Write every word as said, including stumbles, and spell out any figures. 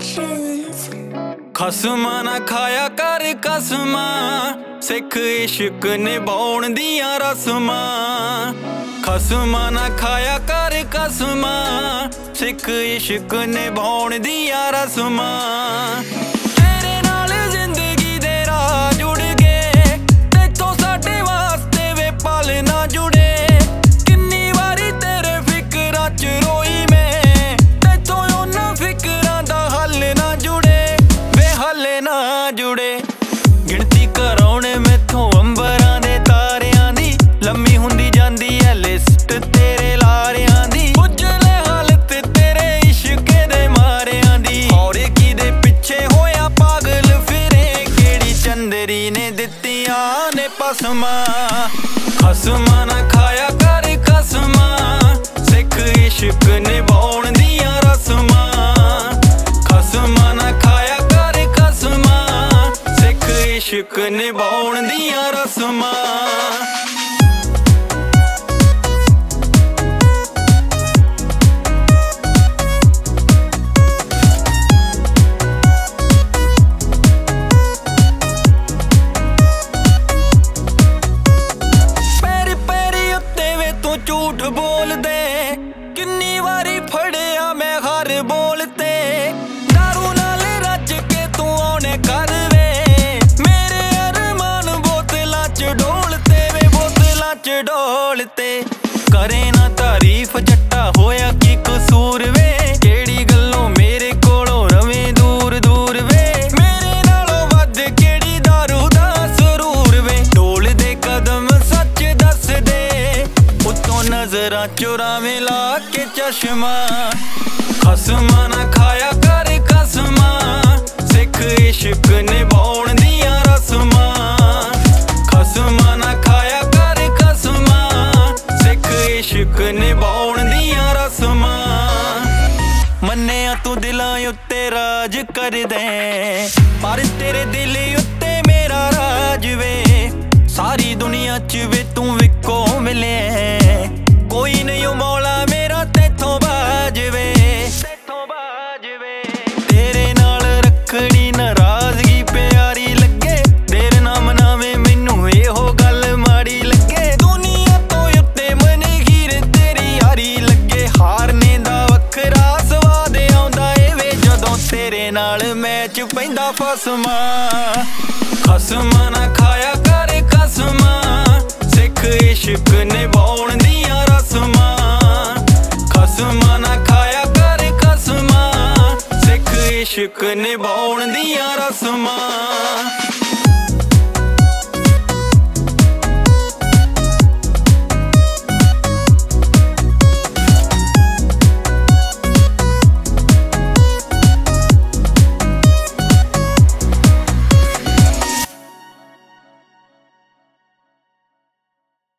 Productions। ਖਸਮਾਂ ਨਾ ਖਾਇਆ ਕਰ ਕਸਮਾਂ, ਸਿੱਖ ਇਸ਼ਕ ਨਿਭਾਉਣ ਦੀਆਂ ਰਸਮਾਂ। ਖਸਮਾਂ ਨਾ ਖਾਇਆ ਕਰ ਕਸਮਾਂ, ਸਿੱਖ ਇਸ਼ਕ ਨਿਭਾਉਣ ਦੀਆਂ ਰਸਮਾਂ। ਤੇਰੇ ਨਾਲ ਜ਼ਿੰਦਗੀ ਦੇ ਰਾਹ ਜੁੜ ਗਏ, ਤੈਥੋਂ ਸਾਡੇ ਵਾਸਤੇ ਵੇ ਪਲ ਨਾ ਜੁੜੇ। ਕਿੰਨੀ ਵਾਰੀ ਤੇਰੇ ਫਿਕਰਾਂ ਚ ਰੋਈ ਮੈਂ, ਤੈਥੋਂ ਉਹਨਾਂ ਫਿਕਰਾਂ ਦਾ ਹੱਲ ਨਾ ਜੁੜੇ ਵੇ ਹੱਲ ਨਾ ਜੁੜੇ। ਗਿਣਤੀ ਕਰਾਉਣ ਮੈਥੋਂ ਅੰਬਰਾਂ ਦੇ ਤਾਰਿਆਂ ਦੀ, ਲੰਮੀ ਹੁੰਦੀ ਜਾਂਦੀ ਐ ਲਿਸਟ ਤੇਰੇ ਲਾਰਿਆਂ ਦੀ। ਉਜਲੇ ਹਾਲਤ ਤੇਰੇ ਇਸ਼ਕ ਦੇ ਮਾਰਿਆਂ ਦੀ, ਔਰ ਕਿਹਦੇ ਪਿੱਛੇ ਹੋਇਆ ਪਾਗਲ ਫਿਰੇ, ਕਿਹੜੀ ਚੰਦਰੀ ਨੇ ਦਿੱਤੀਆਂ ਨੇ ਪਸਮਾਂ। ਖਸਮਾਂ ਨਾ ਖਾਇਆ ਕਰ ਕਸਮਾਂ, ਸਿੱਖ ਇਸ਼ਕ ਨਿਭਾਉਣ ਦੀਆਂ ਰਸਮਾਂ। ਖਸਮਾਂ ਨਾ ਖਾਇਆ ਕਰ ਕਸਮਾਂ, ਸਿੱਖ ਇਸ਼ਕ ਨਿਭਾਉਣ ਦੀਆਂ ਰਸਮਾਂ। ਝੂਠ ਬੋਲਦੇ ਕਿੰਨੀ ਵਾਰੀ ਫੜਿਆ ਮੈਂ ਹਰ ਬੋਲ ਤੇ, ਦਾਰੂ ਨਾਲ ਰੱਜ ਕੇ ਤੂੰ ਆਉਣੇ ਕਰ ਵੇ ਮੇਰੇ ਅਰਮਾਨ ਬੋਤਲਾਂ ਚ ਡੋਲਤੇ ਵੇ ਬੋਤਲਾਂ ਚ ਡੋਲਤੇ। ਕਰੇ ਨਾ ਤਾਰੀਫ ਜੱਟਾ ਹੋਇਆ ਕੀ ਕਸੂਰ ਵੇ, ਕਿਹੜੀ ਗੱਲੋਂ ਮੇਰੇ ਕੋਲੋਂ ਰਵੇਂ ਦੂਰ ਦੂਰ ਵੇ। ਮੇਰੇ ਨਾਲੋਂ ਵੱਧ ਕਿਹੜੀ ਦਾਰੂ ਦਾ ਸਰੂਰ ਵੇ, ਡੋਲਦੇ ਕਦਮ ਸੱਚ ਦੱਸਦੇ, ਉੱਤੋਂ ਨਜ਼ਰਾਂ ਚੁਰਾਵੇਂ ਲਾ ਕੇ ਚਸ਼ਮਾ। ਖਸਮਾਂ ਨਾ ਖਾਇਆ ਕਰ ਕਸਮਾਂ, ਸਿੱਖ ਇਸ਼ਕ ਨਿਭਾਉਣ ਦੀਆਂ ਰਸਮਾਂ। ਖਸਮਾਂ ਨਾ ਖਾਇਆ ਕਰ ਕਸਮਾਂ, ਸਿੱਖ ਇਸ਼ਕ ਨਿਭਾਉਣ ਦੀਆਂ ਰਸਮਾਂ। ਮੰਨਿਆ ਤੂੰ ਦਿਲਾਂ ਉੱਤੇ ਰਾਜ ਕਰਦੇ, ਪਰ ਤੇਰੇ ਦਿਲ ਉੱਤੇ ਮੇਰਾ ਰਾਜ ਵੇ। ਸਾਰੀ ਦੁਨੀਆ ਚ ਵੇ ਤੂੰ ਵਿਕੋ ਮਿਲਿਆ, ਕੋਈ ਨਹੀਂ ਓ ਮੌਲਾ ਮੇਰਾ ਤੈਥੋਂ ਬਾਜ ਵੇ ਤੈਥੋਂ ਬਾਜ ਵੇ। ਤੇਰੇ ਨਾਲ ਰੱਖਣੀ ਨਾਰਾਜ਼ਗੀ ਪਿਆਰੀ ਲੱਗੇ, ਤੇਰੇ ਨਾ ਮਨਾਵੇ ਮੈਨੂੰ ਇਹੋ ਗੱਲ ਮਾੜੀ ਲੱਗੇ। ਦੁਨੀਆ ਤੋਂ ਉੱਤੇ ਮਨਹੀਰ ਤੇਰੀ ਯਾਰੀ ਲੱਗੇ, ਹਾਰਨੇ ਦਾ ਵੱਖਰਾ ਸਵਾਦ ਆਉਂਦਾ ਏ ਵੇ ਜਦੋਂ ਤੇਰੇ ਨਾਲ ਮੈਚ ਪੈਂਦਾ ਫਸਮਾਂ। ਖਸਮਾਂ ਨਾ ਖਾਇਆ ਕਰ ਕਸਮਾਂ, ਸਿੱਖ ਇਸ਼ਕ ਨਿਭਾਉਣ ਦੀਆਂ ਰਸਮਾਂ। ਖਸਮਾਂ ਨਾ ਖਾਇਆ ਕਰ ਕਸਮਾਂ, ਸਿੱਖ ਇਸ਼ਕ ਨਿਭਾਉਣ ਦੀਆਂ ਰਸਮਾਂ।